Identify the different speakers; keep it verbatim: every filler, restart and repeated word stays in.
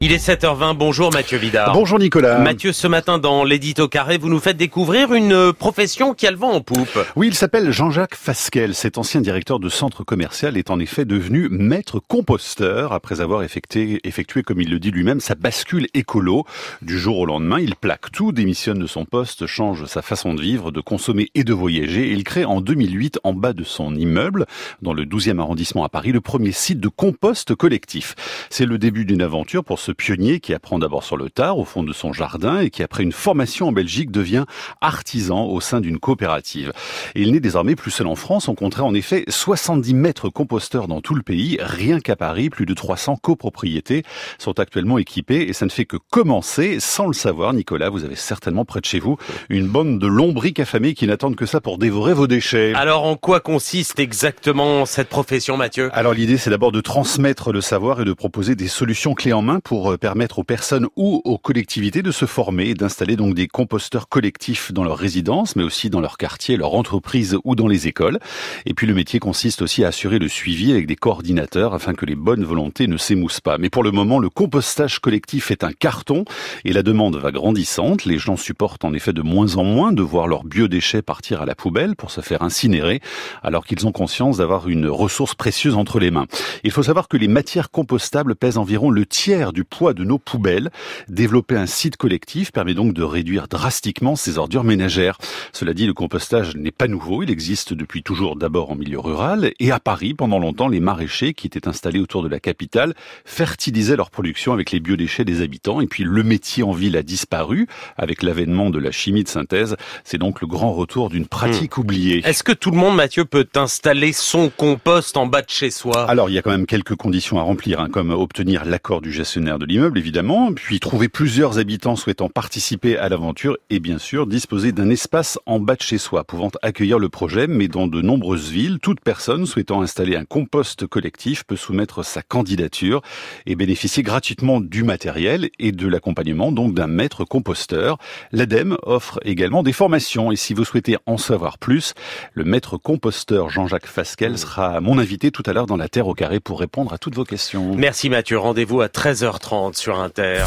Speaker 1: Il est sept heures vingt, bonjour Mathieu Vidard.
Speaker 2: Bonjour Nicolas.
Speaker 1: Mathieu, ce matin dans l'édito carré, vous nous faites découvrir une profession qui a le vent en poupe.
Speaker 2: Oui, il s'appelle Jean-Jacques Fasquelle. Cet ancien directeur de centre commercial est en effet devenu maître composteur après avoir effectué, effectué, comme il le dit lui-même, sa bascule écolo. Du jour au lendemain, il plaque tout, démissionne de son poste, change sa façon de vivre, de consommer et de voyager. Et il crée en deux mille huit, en bas de son immeuble, dans le douzième arrondissement à Paris, le premier site de compost collectif. C'est le début d'une aventure pour ce pionnier qui apprend d'abord sur le tard, au fond de son jardin, et qui après une formation en Belgique devient artisan au sein d'une coopérative. Et il n'est désormais plus seul en France, on compterait en effet soixante-dix maîtres composteurs dans tout le pays, rien qu'à Paris, plus de trois cents copropriétés sont actuellement équipées, et ça ne fait que commencer. Sans le savoir, Nicolas, vous avez certainement près de chez vous une bande de lombrics affamés qui n'attendent que ça pour dévorer vos déchets.
Speaker 1: Alors en quoi consiste exactement cette profession, Mathieu ?
Speaker 2: Alors l'idée, c'est d'abord de transmettre le savoir et de proposer des solutions clés en main pour permettre aux personnes ou aux collectivités de se former et d'installer donc des composteurs collectifs dans leur résidence, mais aussi dans leur quartier, leur entreprise ou dans les écoles. Et puis le métier consiste aussi à assurer le suivi avec des coordinateurs afin que les bonnes volontés ne s'émoussent pas. Mais pour le moment, le compostage collectif est un carton et la demande va grandissante. Les gens supportent en effet de moins en moins de voir leurs biodéchets partir à la poubelle pour se faire incinérer, alors qu'ils ont conscience d'avoir une ressource précieuse entre les mains. Il faut savoir que les matières compostables pèsent environ le tiers du poids de nos poubelles. Développer un site collectif permet donc de réduire drastiquement ces ordures ménagères. Cela dit, le compostage n'est pas nouveau. Il existe depuis toujours d'abord en milieu rural. Et à Paris, pendant longtemps, les maraîchers qui étaient installés autour de la capitale fertilisaient leur production avec les biodéchets des habitants. Et puis le métier en ville a disparu avec l'avènement de la chimie de synthèse. C'est donc le grand retour d'une pratique mmh. oubliée.
Speaker 1: Est-ce que tout le monde, Mathieu, peut installer son compost en bas de chez soi ?
Speaker 2: Alors, il y a quand même quelques conditions à remplir, hein, comme obtenir l'accord du gestionnaire de l'immeuble, évidemment, puis trouver plusieurs habitants souhaitant participer à l'aventure et bien sûr disposer d'un espace en bas de chez soi pouvant accueillir le projet. Mais dans de nombreuses villes, toute personne souhaitant installer un compost collectif peut soumettre sa candidature et bénéficier gratuitement du matériel et de l'accompagnement donc d'un maître composteur. L'ADEME offre également des formations et si vous souhaitez en savoir plus, le maître composteur Jean-Jacques Fasquelle sera mon invité tout à l'heure dans la Terre au carré pour répondre à toutes vos questions.
Speaker 1: Merci Mathieu, rendez-vous à treize heures trente sur Inter.